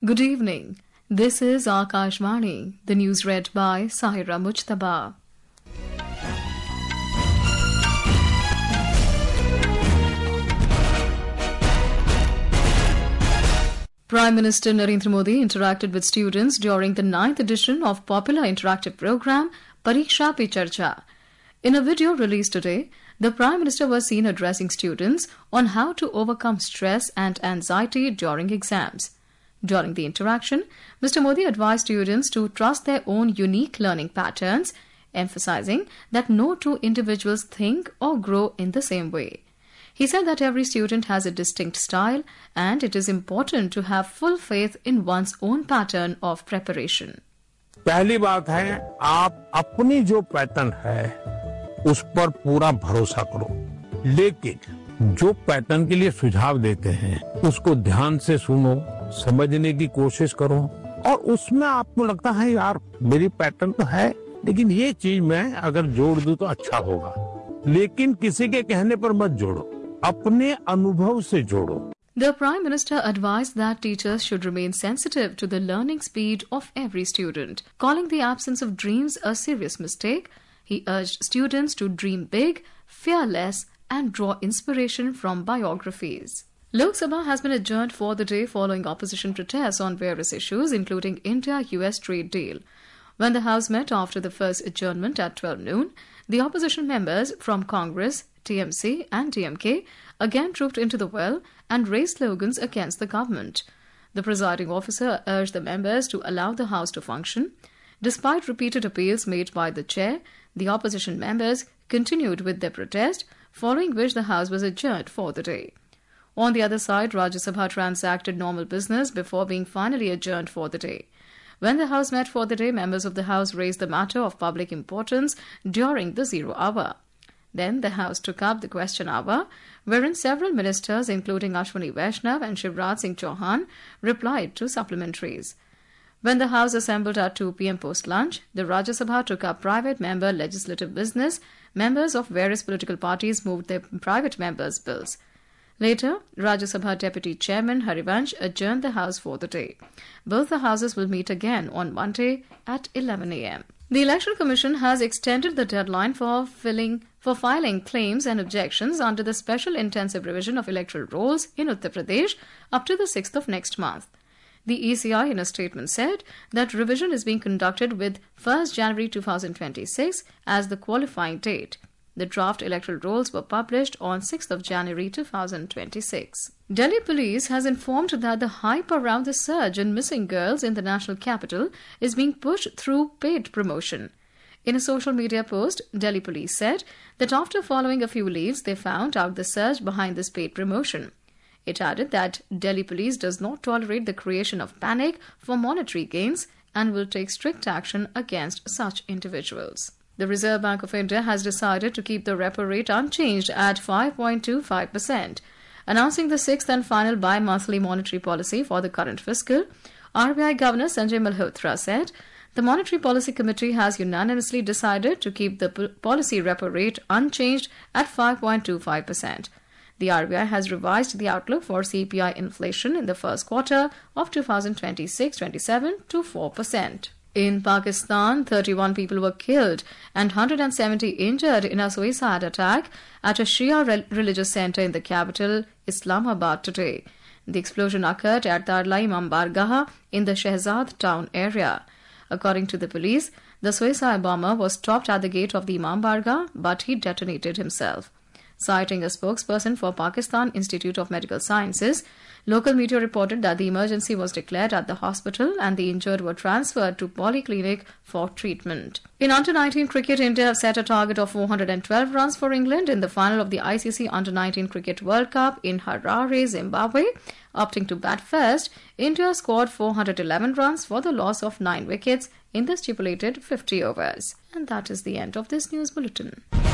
Good evening. This is Akashvani. The news read by Sahira Mujtaba. Prime Minister Narendra Modi interacted with students during the 9th edition of popular interactive program Pariksha Pe Charcha. In a video released today, the Prime Minister was seen addressing students on how to overcome stress and anxiety during exams. During the interaction, Mr. Modi advised students to trust their own unique learning patterns, emphasizing that no two individuals think or grow in the same way. He said that every student has a distinct style and it is important to have full faith in one's own pattern of preparation. पहली बात है, आप अपनी जो pattern है उस पर पूरा भरोसा करो, लेकिन जो पैटर्न के लिए सुझाव देते हैं उसको ध्यान से सुनो, समझने की कोशिश करो और उसमें आपको लगता है यार मेरी पैटर्न तो है लेकिन ये चीज मैं अगर जोड़ दूं तो अच्छा होगा, लेकिन किसी के कहने पर मत जोड़ो, अपने अनुभव से जोड़ो. The Prime Minister advised that teachers should remain sensitive to the learning speed of every student. Calling the absence of dreams a serious mistake, he urged students to dream big, fear less, and draw inspiration from biographies. Lok Sabha has been adjourned for the day following opposition protests on various issues, including India-US trade deal. When the House met after the first adjournment at 12 noon, the opposition members from Congress, TMC and DMK again trooped into the well and raised slogans against the government. The presiding officer urged the members to allow the House to function. Despite repeated appeals made by the chair, the opposition members continued with their protest, following which the House was adjourned for the day. On the other side, Rajya Sabha transacted normal business before being finally adjourned for the day. When the House met for the day, members of the House raised the matter of public importance during the 0 hour. Then the House took up the question hour, wherein several ministers, including Ashwini Vaishnav and Shivraj Singh Chauhan, replied to supplementaries. When the House assembled at 2 p.m. post-lunch, the Rajya Sabha took up private member legislative business. Members of various political parties moved their private members' bills. Later, Rajya Sabha Deputy Chairman Harivansh adjourned the House for the day. Both the houses will meet again on Monday at 11 a.m. The Election Commission has extended the deadline for filing claims and objections under the Special Intensive Revision of Electoral Rolls in Uttar Pradesh up to the 6th of next month. The ECI in a statement said that revision is being conducted with 1st January 2026 as the qualifying date. The draft electoral rolls were published on 6th of January 2026. Delhi police has informed that the hype around the surge in missing girls in the national capital is being pushed through paid promotion. In a social media post, Delhi police said that after following a few leads, they found out the surge behind this paid promotion. It added that Delhi police does not tolerate the creation of panic for monetary gains and will take strict action against such individuals. The Reserve Bank of India has decided to keep the repo rate unchanged at 5.25%. Announcing the sixth and final bi-monthly monetary policy for the current fiscal, RBI Governor Sanjay Malhotra said the Monetary Policy Committee has unanimously decided to keep the policy repo rate unchanged at 5.25%. The RBI has revised the outlook for CPI inflation in the first quarter of 2026-27 to 4%. In Pakistan, 31 people were killed and 170 injured in a suicide attack at a Shia religious center in the capital, Islamabad, today. The explosion occurred at Darla Imam Bargah in the Shehzad town area. According to the police, the suicide bomber was stopped at the gate of the Imam Bargah, but he detonated himself. Citing a spokesperson for Pakistan Institute of Medical Sciences, local media reported that the emergency was declared at the hospital and the injured were transferred to polyclinic for treatment. In Under-19 cricket, India have set a target of 412 runs for England in the final of the ICC Under-19 Cricket World Cup in Harare, Zimbabwe. Opting to bat first, India scored 411 runs for the loss of 9 wickets in the stipulated 50 overs. And that is the end of this news bulletin.